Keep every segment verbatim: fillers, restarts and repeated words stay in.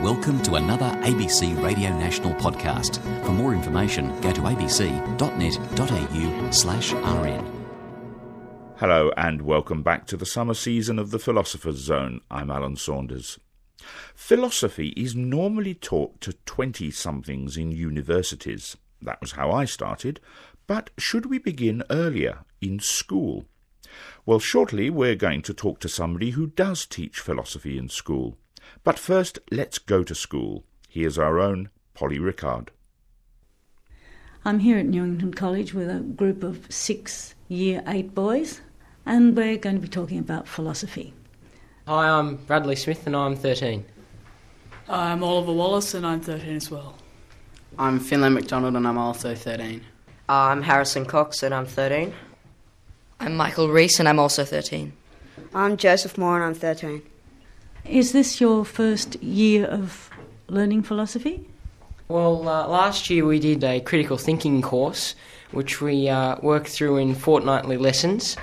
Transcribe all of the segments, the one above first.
Welcome to another A B C Radio National podcast. For more information, go to abc.net.au slash rn. Hello and welcome back to the summer season of the Philosopher's Zone. I'm Alan Saunders. Philosophy is normally taught to twenty-somethings in universities. That was how I started. But should we begin earlier, in school? Well, shortly we're going to talk to somebody who does teach philosophy in school. But first, let's go to school. Here's our own Polly Rickard. I'm here at Newington College with a group of six year eight boys, and we're going to be talking about philosophy. Hi, I'm Bradley Smith and I'm thirteen. I'm Oliver Wallace and I'm thirteen as well. I'm Finlay McDonald and I'm also thirteen. Uh, I'm Harrison Cox and I'm thirteen. I'm Michael Reese and I'm also thirteen. I'm Joseph Moore and I'm thirteen. Is this your first year of learning philosophy? Well, uh, last year we did a critical thinking course, which we uh, worked through in fortnightly lessons.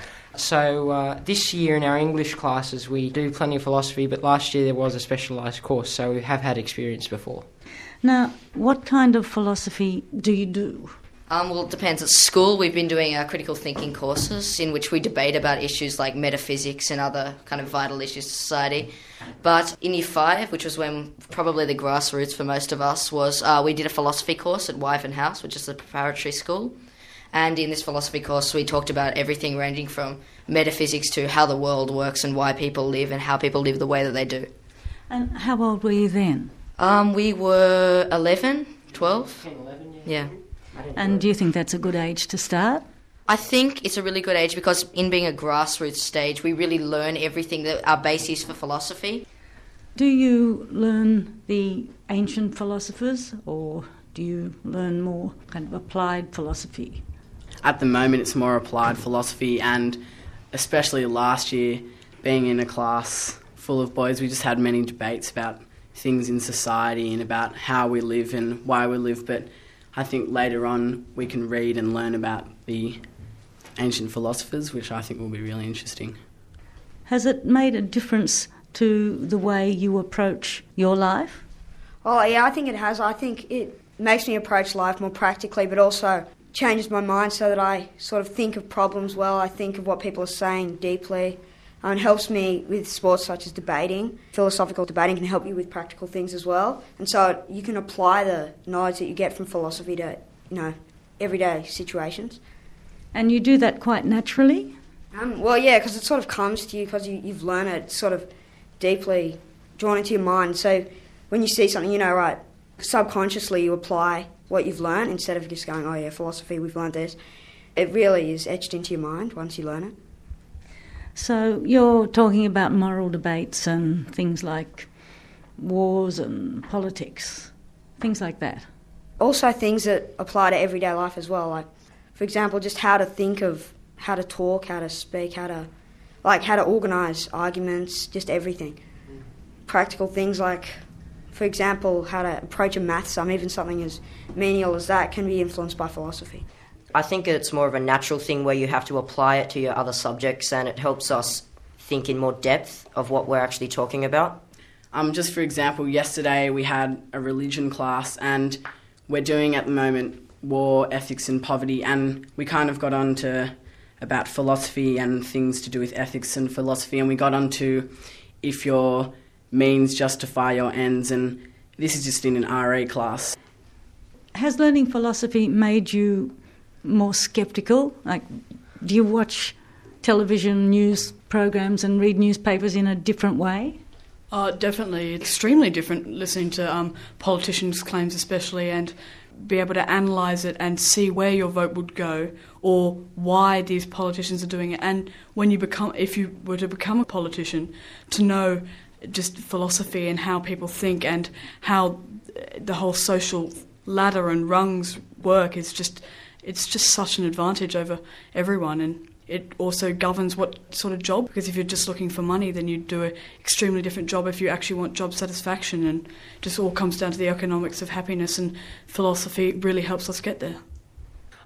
So uh, this year in our English classes we do plenty of philosophy, but last year there was a specialised course, so we have had experience before. Now, what kind of philosophy do you do? Um, well, it depends. At school, we've been doing our critical thinking courses in which we debate about issues like metaphysics and other kind of vital issues to society. But in year five, which was when probably the grassroots for most of us was, uh, we did a philosophy course at Wyvern House, which is a preparatory school. And in this philosophy course, we talked about everything ranging from metaphysics to how the world works and why people live and how people live the way that they do. And how old were you then? Um, we were eleven, twelve. ten, eleven, yeah. Yeah. And do you think that's a good age to start? I think it's a really good age because in being a grassroots stage, we really learn everything that our base is for philosophy. Do you learn the ancient philosophers or do you learn more kind of applied philosophy? At the moment it's more applied philosophy, and especially last year, being in a class full of boys, we just had many debates about things in society and about how we live and why we live, but I think later on we can read and learn about the ancient philosophers, which I think will be really interesting. Has it made a difference to the way you approach your life? Oh, yeah, I think it has. I think it makes me approach life more practically, but also changes my mind so that I sort of think of problems well. I think of what people are saying deeply. Um, it helps me with sports such as debating. Philosophical debating can help you with practical things as well. And so you can apply the knowledge that you get from philosophy to, you know, everyday situations. And you do that quite naturally? Um, well, yeah, because it sort of comes to you because you, you've learned it sort of deeply drawn into your mind. So when you see something, you know, right, subconsciously you apply what you've learned instead of just going, oh yeah, philosophy, we've learned this. It really is etched into your mind once you learn it. So you're talking about moral debates and things like wars and politics, things like that. Also things that apply to everyday life as well, like, for example, just how to think of, how to talk, how to speak, how to, like, how to organise arguments, just everything. Practical things like, for example, how to approach a maths sum, even something as menial as that can be influenced by philosophy. I think it's more of a natural thing where you have to apply it to your other subjects, and it helps us think in more depth of what we're actually talking about. Um, just for example, yesterday we had a religion class and we're doing at the moment war, ethics and poverty, and we kind of got on to about philosophy and things to do with ethics and philosophy, and we got on to if your means justify your ends, and this is just in an R A class. Has learning philosophy made you more sceptical? Like, do you watch television news programs and read newspapers in a different way? Uh, definitely. Extremely different listening to um, politicians' claims especially, and be able to analyse it and see where your vote would go or why these politicians are doing it. And when you become, if you were to become a politician, to know just philosophy and how people think and how the whole social ladder and rungs work is just, it's just such an advantage over everyone. And it also governs what sort of job, because if you're just looking for money, then you do an extremely different job if you actually want job satisfaction, and just all comes down to the economics of happiness, and philosophy really helps us get there.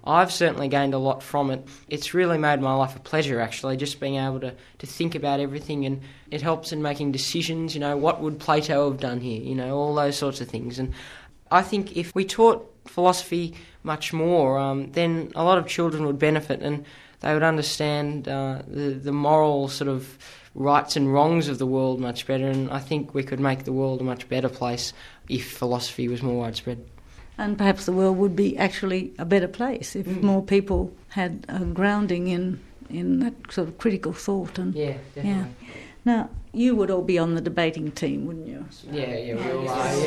I've certainly gained a lot from it. It's really made my life a pleasure, actually, just being able to, to think about everything, and it helps in making decisions, you know, what would Plato have done here, you know, all those sorts of things. And I think if we taught philosophy much more, um, then a lot of children would benefit, and they would understand uh, the, the moral sort of rights and wrongs of the world much better, and I think we could make the world a much better place if philosophy was more widespread. And perhaps the world would be actually a better place if mm. more people had a grounding in in that sort of critical thought. And yeah, definitely. Yeah. Now, you would all be on the debating team, wouldn't you? Yeah, yeah, we all are,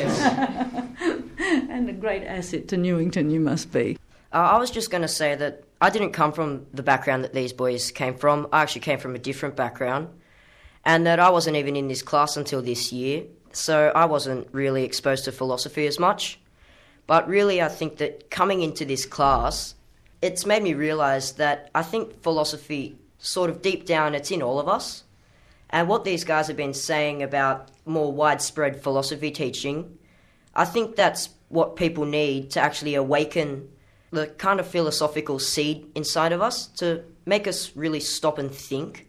yes. And a great asset to Newington you must be. Uh, I was just going to say that I didn't come from the background that these boys came from. I actually came from a different background, and that I wasn't even in this class until this year, so I wasn't really exposed to philosophy as much. But really, I think that coming into this class, it's made me realise that I think philosophy, sort of deep down, it's in all of us. And what these guys have been saying about more widespread philosophy teaching, I think that's what people need to actually awaken the kind of philosophical seed inside of us, to make us really stop and think.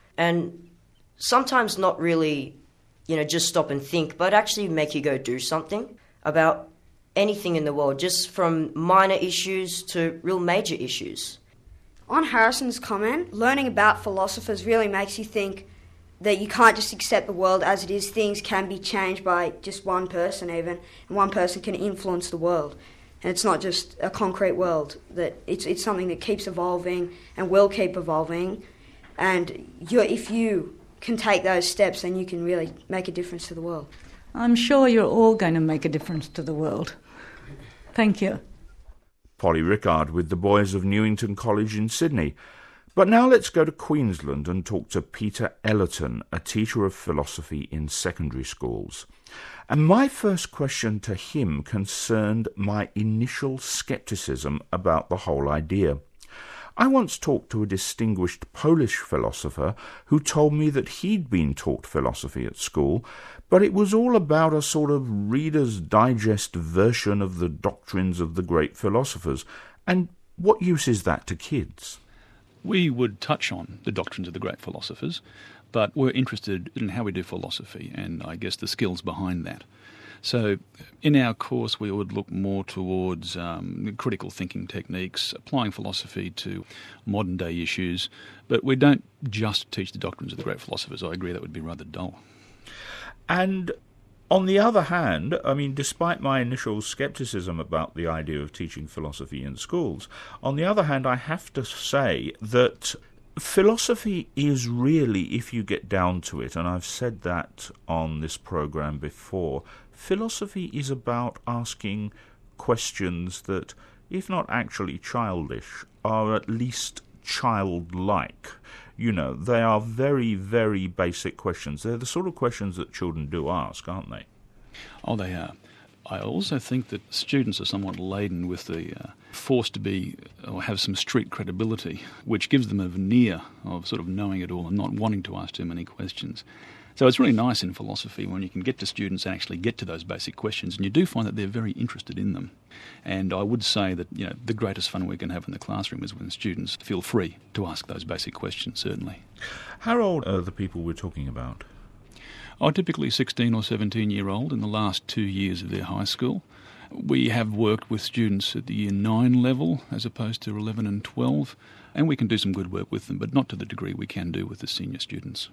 And sometimes not really, you know, just stop and think, but actually make you go do something about anything in the world, just from minor issues to real major issues. On Harrison's comment, learning about philosophers really makes you think that you can't just accept the world as it is. Things can be changed by just one person even, and one person can influence the world. And it's not just a concrete world, that it's it's something that keeps evolving and will keep evolving. And you're, if you can take those steps, then you can really make a difference to the world. I'm sure you're all going to make a difference to the world. Thank you. Polly Rickard with the boys of Newington College in Sydney. But now let's go to Queensland and talk to Peter Ellerton, a teacher of philosophy in secondary schools. And my first question to him concerned my initial scepticism about the whole idea. I once talked to a distinguished Polish philosopher who told me that he'd been taught philosophy at school, but it was all about a sort of Reader's Digest version of the doctrines of the great philosophers. And what use is that to kids? We would touch on the doctrines of the great philosophers, but we're interested in how we do philosophy and, I guess, the skills behind that. So in our course, we would look more towards um, critical thinking techniques, applying philosophy to modern-day issues, but we don't just teach the doctrines of the great philosophers. I agree that would be rather dull. And on the other hand, I mean, despite my initial scepticism about the idea of teaching philosophy in schools, on the other hand, I have to say that philosophy is really, if you get down to it, and I've said that on this program before, philosophy is about asking questions that, if not actually childish, are at least childlike. You know, they are very, very basic questions. They're the sort of questions that children do ask, aren't they? Oh, they are. I also think that students are somewhat laden with the uh, force to be or have some street credibility, which gives them a veneer of sort of knowing it all and not wanting to ask too many questions. So it's really nice in philosophy when you can get to students and actually get to those basic questions, and you do find that they're very interested in them. And I would say that, you know, the greatest fun we can have in the classroom is when students feel free to ask those basic questions, certainly. How old are the people we're talking about? Oh, typically sixteen or seventeen year old in the last two years of their high school. We have worked with students at the year nine level as opposed to eleven and twelve, and we can do some good work with them, but not to the degree we can do with the senior students.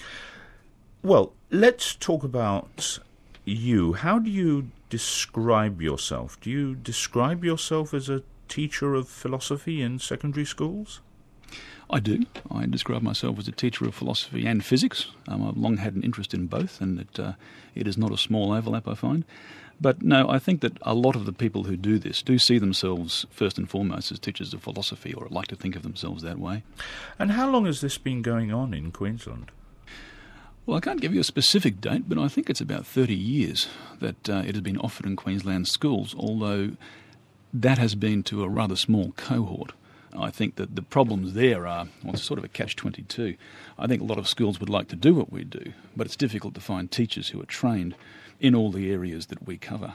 Well, let's talk about you. How do you describe yourself? Do you describe yourself as a teacher of philosophy in secondary schools? I do. I describe myself as a teacher of philosophy and physics. Um, I've long had an interest in both, and it, uh, it is not a small overlap, I find. But no, I think that a lot of the people who do this do see themselves first and foremost as teachers of philosophy, or like to think of themselves that way. And how long has this been going on in Queensland? Well, I can't give you a specific date, but I think it's about thirty years that uh, it has been offered in Queensland schools, although that has been to a rather small cohort. I think that the problems there are, well, it's sort of a catch twenty-two. I think a lot of schools would like to do what we do, but it's difficult to find teachers who are trained in all the areas that we cover.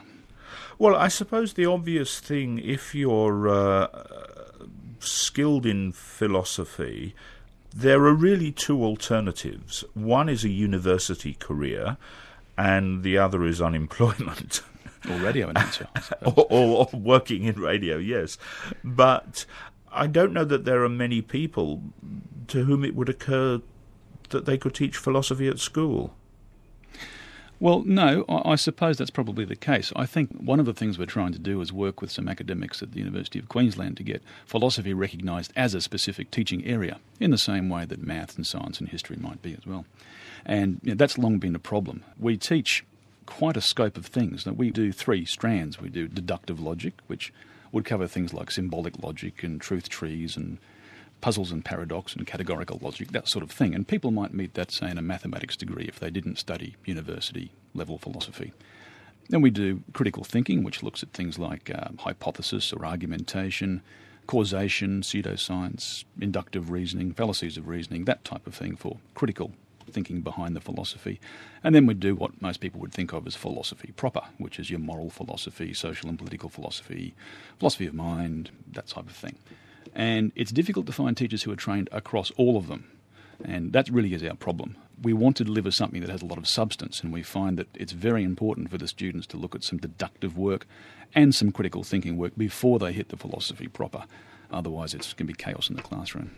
Well, I suppose the obvious thing, if you're uh, skilled in philosophy, there are really two alternatives. One is a university career, and the other is unemployment. Or radio announcer, I suppose. or, or, or working in radio, yes. But I don't know that there are many people to whom it would occur that they could teach philosophy at school. Well, no, I suppose that's probably the case. I think one of the things we're trying to do is work with some academics at the University of Queensland to get philosophy recognised as a specific teaching area, in the same way that maths and science and history might be as well. And you know, that's long been a problem. We teach quite a scope of things. Now, we do three strands. We do deductive logic, which would cover things like symbolic logic and truth trees and puzzles and paradox and categorical logic, that sort of thing. And people might meet that, say, in a mathematics degree if they didn't study university-level philosophy. Then we do critical thinking, which looks at things like um, hypothesis or argumentation, causation, pseudoscience, inductive reasoning, fallacies of reasoning, that type of thing for critical thinking behind the philosophy. And then we do what most people would think of as philosophy proper, which is your moral philosophy, social and political philosophy, philosophy of mind, that type of thing. And it's difficult to find teachers who are trained across all of them. And that really is our problem. We want to deliver something that has a lot of substance, and we find that it's very important for the students to look at some deductive work and some critical thinking work before they hit the philosophy proper. Otherwise, it's going to be chaos in the classroom.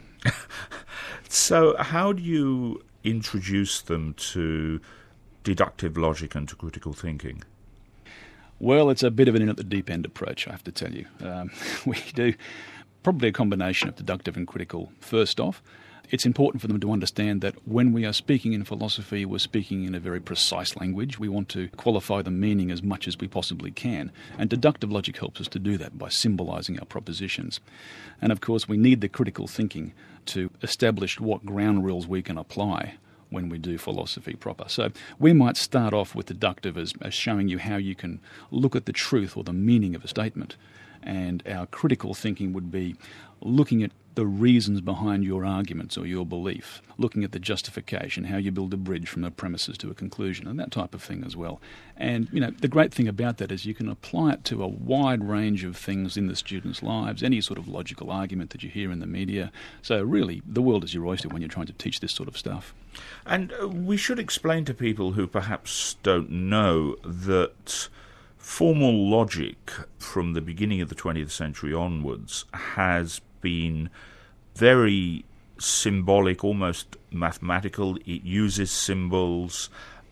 So how do you introduce them to deductive logic and to critical thinking? Well, it's a bit of an in-at-the-deep-end approach, I have to tell you. Um, we do probably a combination of deductive and critical first off. It's important for them to understand that when we are speaking in philosophy, we're speaking in a very precise language. We want to qualify the meaning as much as we possibly can. And deductive logic helps us to do that by symbolising our propositions. And of course, we need the critical thinking to establish what ground rules we can apply when we do philosophy proper. So we might start off with deductive as, as showing you how you can look at the truth or the meaning of a statement. And our critical thinking would be looking at the reasons behind your arguments or your belief, looking at the justification, how you build a bridge from the premises to a conclusion, and that type of thing as well. And, you know, the great thing about that is you can apply it to a wide range of things in the students' lives, any sort of logical argument that you hear in the media. So really, the world is your oyster when you're trying to teach this sort of stuff. And uh, we should explain to people who perhaps don't know that formal logic from the beginning of the twentieth century onwards has been very symbolic, almost mathematical. It uses symbols.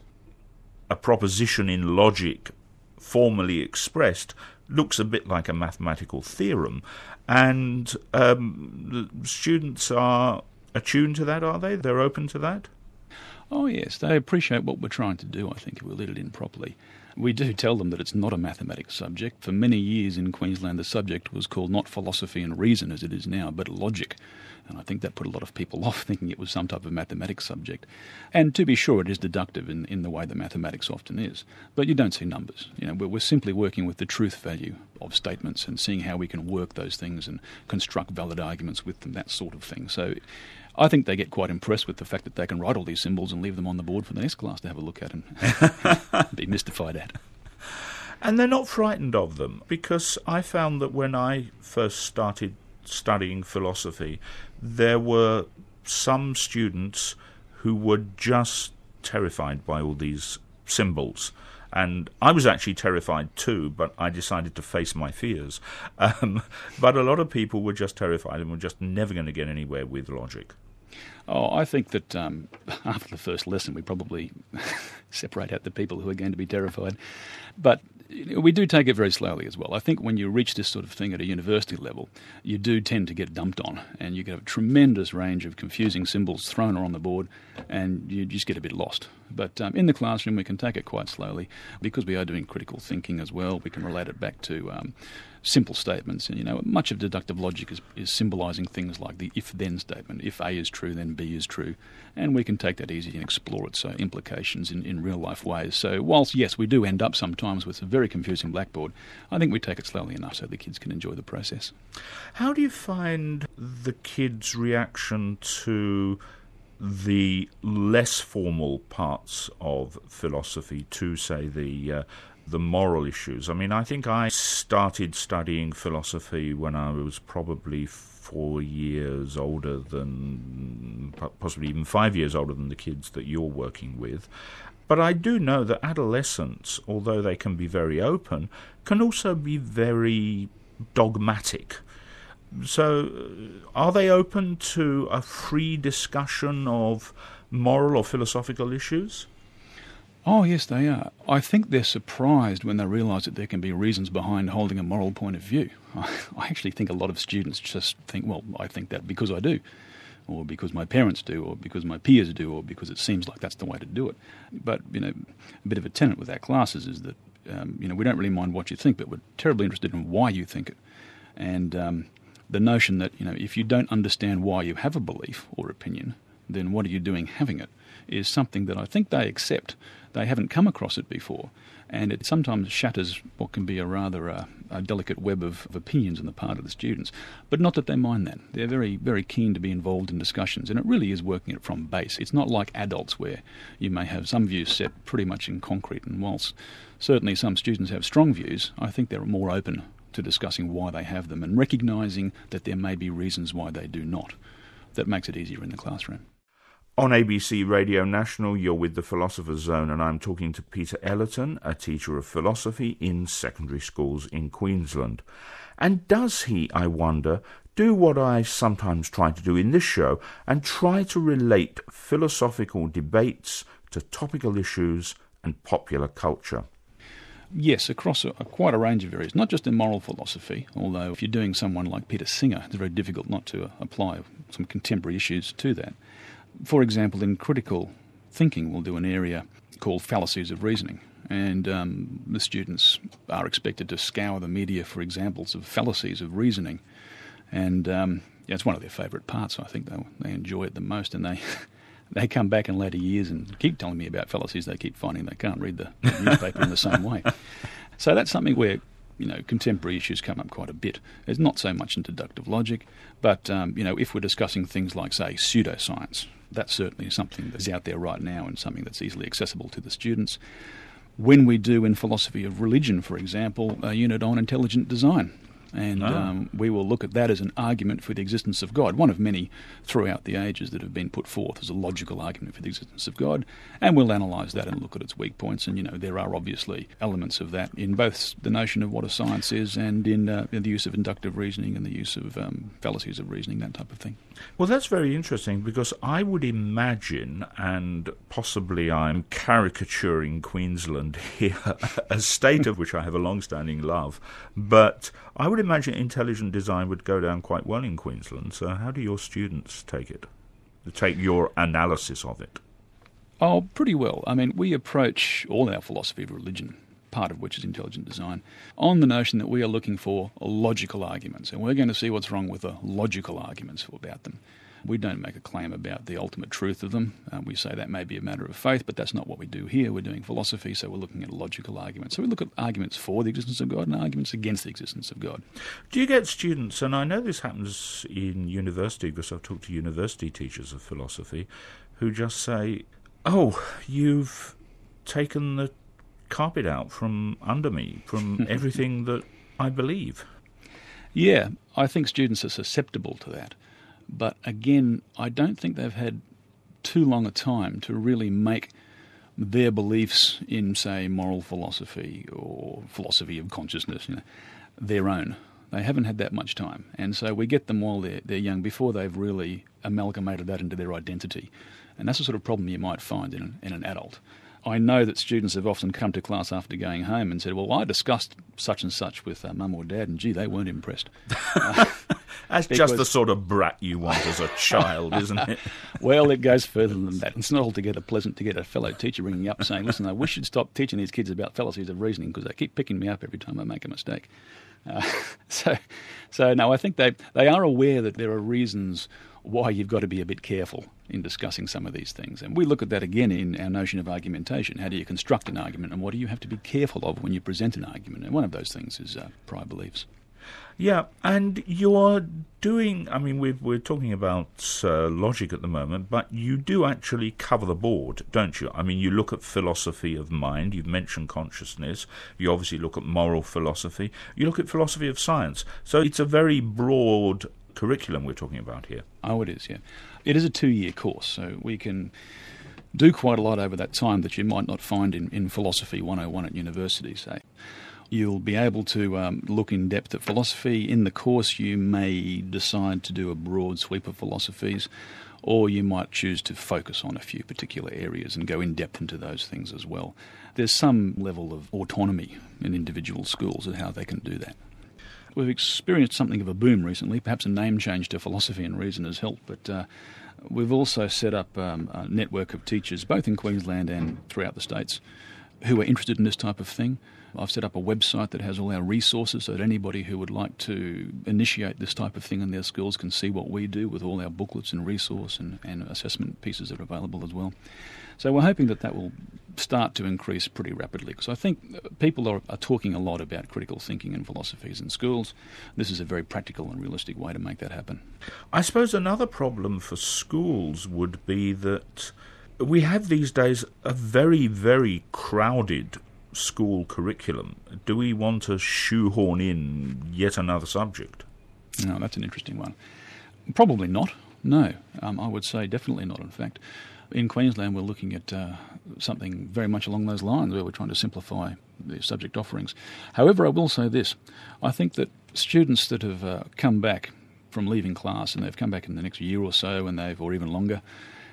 A proposition in logic, formally expressed, looks a bit like a mathematical theorem. And um, the students are attuned to that, are they? They're open to that? Oh yes, they appreciate what we're trying to do, I think, if we let it in properly. We do tell them that it's not a mathematics subject. For many years in Queensland, the subject was called not philosophy and reason as it is now, but logic. And I think that put a lot of people off thinking it was some type of mathematics subject. And to be sure, it is deductive in, in the way that mathematics often is. But you don't see numbers. You know, we're, we're simply working with the truth value of statements and seeing how we can work those things and construct valid arguments with them, that sort of thing. So I think they get quite impressed with the fact that they can write all these symbols and leave them on the board for the next class to have a look at and be mystified at. And they're not frightened of them, because I found that when I first started studying philosophy, there were some students who were just terrified by all these symbols. And I was actually terrified too, but I decided to face my fears. Um, but a lot of people were just terrified and were just never going to get anywhere with logic. Oh, I think that um, after the first lesson we probably separate out the people who are going to be terrified. But we do take it very slowly as well. I think when you reach this sort of thing at a university level, you do tend to get dumped on, and you get a tremendous range of confusing symbols thrown on the board, and you just get a bit lost. But um, in the classroom, we can take it quite slowly. Because we are doing critical thinking as well, we can relate it back to um, simple statements. And, you know, much of deductive logic is, is symbolising things like the if-then statement. If A is true, then B is true. And we can take that easy and explore its uh, implications in, in real-life ways. So whilst, yes, we do end up sometimes with a very confusing blackboard, I think we take it slowly enough so the kids can enjoy the process. How do you find the kids' reaction to the less formal parts of philosophy, to, say, the uh, the moral issues. I mean, I think I started studying philosophy when I was probably four years older than, possibly even five years older than the kids that you're working with. But I do know that adolescents, although they can be very open, can also be very dogmatic. So are they open to a free discussion of moral or philosophical issues? Oh, yes, they are. I think they're surprised when they realise that there can be reasons behind holding a moral point of view. I, I actually think a lot of students just think, well, I think that because I do, or because my parents do, or because my peers do, or because it seems like that's the way to do it. But, you know, a bit of a tenet with our classes is that, um, you know, we don't really mind what you think, but we're terribly interested in why you think it. And um, the notion that, you know, if you don't understand why you have a belief or opinion, then what are you doing having it, is something that I think they accept. They haven't come across it before, and it sometimes shatters what can be a rather uh, a delicate web of, of opinions on the part of the students. But not that they mind that. They're very, very keen to be involved in discussions, and it really is working it from base. It's not like adults where you may have some views set pretty much in concrete, and whilst certainly some students have strong views, I think they're more open to discussing why they have them and recognising that there may be reasons why they do not. That makes it easier in the classroom. On A B C Radio National, you're with the Philosopher's Zone, and I'm talking to Peter Ellerton, a teacher of philosophy in secondary schools in Queensland. And does he, I wonder, do what I sometimes try to do in this show and try to relate philosophical debates to topical issues and popular culture? Yes, across a, a, quite a range of areas, not just in moral philosophy, although if you're doing someone like Peter Singer, it's very difficult not to uh, apply some contemporary issues to that. For example, in critical thinking, we'll do an area called fallacies of reasoning, and um, the students are expected to scour the media for examples of fallacies of reasoning, and um, yeah, it's one of their favourite parts. I think they they enjoy it the most, and they they come back in later years and keep telling me about fallacies they keep finding they can't read the, the newspaper in the same way. So that's something where, you know, contemporary issues come up quite a bit. There's not so much in deductive logic, but, um, you know, if we're discussing things like, say, pseudoscience, that's certainly something that's out there right now and something that's easily accessible to the students. When we do in philosophy of religion, for example, a unit on intelligent design, and oh. um, we will look at that as an argument for the existence of God, one of many throughout the ages that have been put forth as a logical argument for the existence of God, and we'll analyse that and look at its weak points. And, you know, there are obviously elements of that in both the notion of what a science is and in, uh, in the use of inductive reasoning and the use of um, fallacies of reasoning, that type of thing. Well, that's very interesting, because I would imagine, and possibly I'm caricaturing Queensland here, a state of which I have a long-standing love, but I would imagine intelligent design would go down quite well in Queensland. So how do your students take it, take your analysis of it? Oh, pretty well. I mean, we approach all our philosophy of religion, part of which is intelligent design, on the notion that we are looking for logical arguments, and we're going to see what's wrong with the logical arguments about them. We don't make a claim about the ultimate truth of them. Um, we say that may be a matter of faith, but that's not what we do here. We're doing philosophy, so we're looking at logical arguments. So we look at arguments for the existence of God and arguments against the existence of God. Do you get students, and I know this happens in university because I've talked to university teachers of philosophy, who just say, oh, you've taken the carpet out from under me, from everything that I believe? Yeah, I think students are susceptible to that. But again, I don't think they've had too long a time to really make their beliefs in, say, moral philosophy or philosophy of consciousness, you know, their own. They haven't had that much time. And so we get them while they're, they're young, before they've really amalgamated that into their identity. And that's the sort of problem you might find in an, in an adult. I know that students have often come to class after going home and said, well, I discussed such and such with uh, mum or dad, and gee, they weren't impressed. Uh, That's just the sort of brat you want as a child, isn't it? Well, it goes further than that. It's not altogether pleasant to get a fellow teacher ringing you up saying, listen, I wish you'd stop teaching these kids about fallacies of reasoning because they keep picking me up every time I make a mistake. Uh, so, so no, I think they they are aware that there are reasons why you've got to be a bit careful in discussing some of these things. And we look at that again in our notion of argumentation. How do you construct an argument, and what do you have to be careful of when you present an argument? And one of those things is uh, prior beliefs. Yeah, and you're doing, I mean, we're, we're talking about uh, logic at the moment, but you do actually cover the board, don't you? I mean, you look at philosophy of mind, you've mentioned consciousness, you obviously look at moral philosophy, you look at philosophy of science. So it's a very broad curriculum we're talking about here. Oh, it is, yeah. It is a two-year course, so we can do quite a lot over that time that you might not find in, in Philosophy one oh one at university, say. You'll be able to um, look in depth at philosophy. In the course, you may decide to do a broad sweep of philosophies, or you might choose to focus on a few particular areas and go in depth into those things as well. There's some level of autonomy in individual schools and how they can do that. We've experienced something of a boom recently. Perhaps a name change to Philosophy and Reason has helped, but uh, we've also set up um, a network of teachers, both in Queensland and throughout the states, who are interested in this type of thing. I've set up a website that has all our resources so that anybody who would like to initiate this type of thing in their schools can see what we do with all our booklets and resource and, and assessment pieces that are available as well. So we're hoping that that will start to increase pretty rapidly, because I think people are, are talking a lot about critical thinking and philosophies in schools. This is a very practical and realistic way to make that happen. I suppose another problem for schools would be that we have these days a very, very crowded school curriculum. Do we want to shoehorn in yet another subject? No, that's an interesting one. Probably not, no. Um, I would say definitely not, in fact. In Queensland, we're looking at uh, something very much along those lines, where we're trying to simplify the subject offerings. However, I will say this. I think that students that have uh, come back from leaving class, and they've come back in the next year or so, and they've, or even longer,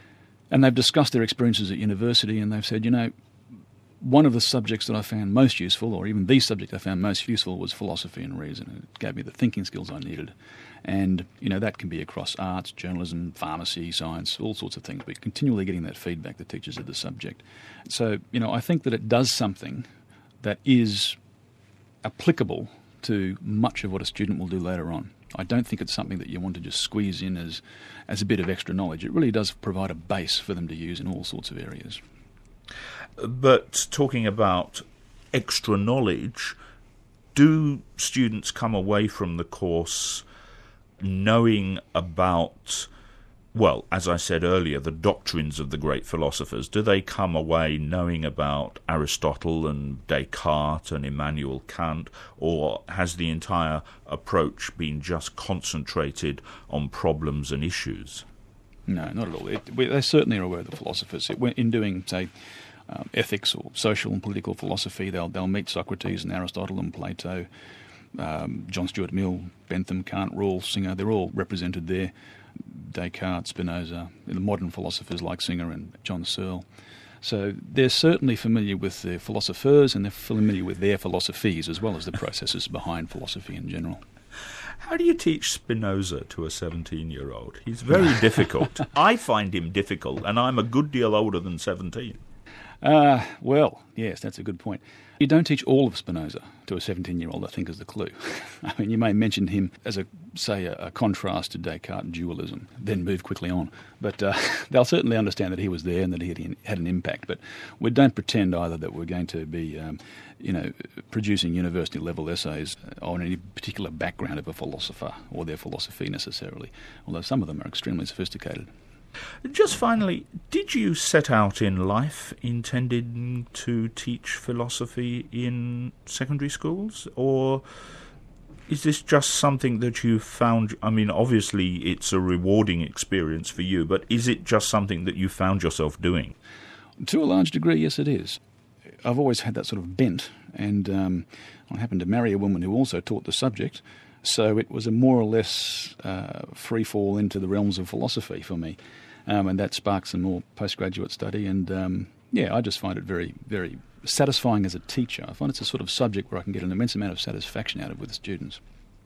and they've discussed their experiences at university, and they've said, you know, one of the subjects that I found most useful, or even the subject I found most useful, was philosophy and reason. It gave me the thinking skills I needed. And, you know, that can be across arts, journalism, pharmacy, science, all sorts of things. We're continually getting that feedback, the teachers of the subject. So, you know, I think that it does something that is applicable to much of what a student will do later on. I don't think it's something that you want to just squeeze in as, as a bit of extra knowledge. It really does provide a base for them to use in all sorts of areas. But talking about extra knowledge, do students come away from the course knowing about, well, as I said earlier, the doctrines of the great philosophers? Do they come away knowing about Aristotle and Descartes and Immanuel Kant, or has the entire approach been just concentrated on problems and issues? No, not at all. It, we, they certainly are aware of the philosophers. It, in doing, say, um, ethics or social and political philosophy, they'll they'll meet Socrates and Aristotle and Plato, um, John Stuart Mill, Bentham, Kant, Rawls, Singer. They're all represented there. Descartes, Spinoza, the modern philosophers like Singer and John Searle. So they're certainly familiar with the philosophers, and they're familiar with their philosophies as well as the processes behind philosophy in general. How do you teach Spinoza to a seventeen-year-old? He's very difficult. I find him difficult, and I'm a good deal older than seventeen. Uh, well, yes, that's a good point. You don't teach all of Spinoza to a seventeen-year-old, I think, is the clue. I mean, you may mention him as, a say, a, a contrast to Descartes dualism, then move quickly on. But uh, they'll certainly understand that he was there and that he had, had an impact. But we don't pretend either that we're going to be, um, you know, producing university-level essays on any particular background of a philosopher or their philosophy necessarily, although some of them are extremely sophisticated. Just finally, did you set out in life intending to teach philosophy in secondary schools, or is this just something that you found, I mean, obviously it's a rewarding experience for you, but is it just something that you found yourself doing? To a large degree, yes, it is. I've always had that sort of bent, and um, I happened to marry a woman who also taught the subject, so it was a more or less uh, free fall into the realms of philosophy for me. Um, and that sparked some more postgraduate study, and um, yeah, I just find it very, very satisfying as a teacher. I find it's a sort of subject where I can get an immense amount of satisfaction out of with students.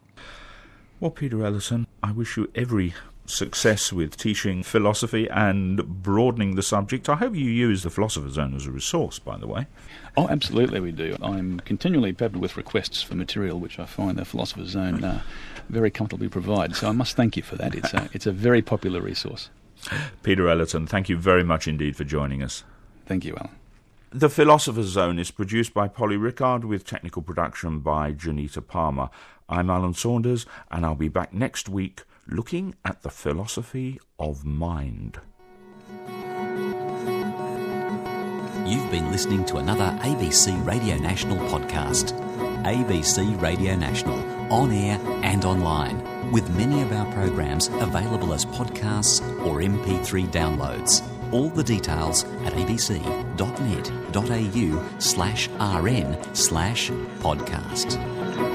Well, Peter Ellison, I wish you every success with teaching philosophy and broadening the subject. I hope you use the Philosopher's Zone as a resource, by the way. Oh, absolutely we do. I'm continually peppered with requests for material, which I find the Philosopher's Zone uh, very comfortably provides, so I must thank you for that. It's a, it's a very popular resource. Peter Ellison, thank you very much indeed for joining us. Thank you, Alan. The Philosopher's Zone is produced by Polly Rickard with technical production by Janita Palmer. I'm Alan Saunders, and I'll be back next week looking at the philosophy of mind. You've been listening to another A B C Radio National podcast. A B C Radio National, on air and online, with many of our programs available as podcasts or M P three downloads. All the details at abc.net.au slash rn slash podcast.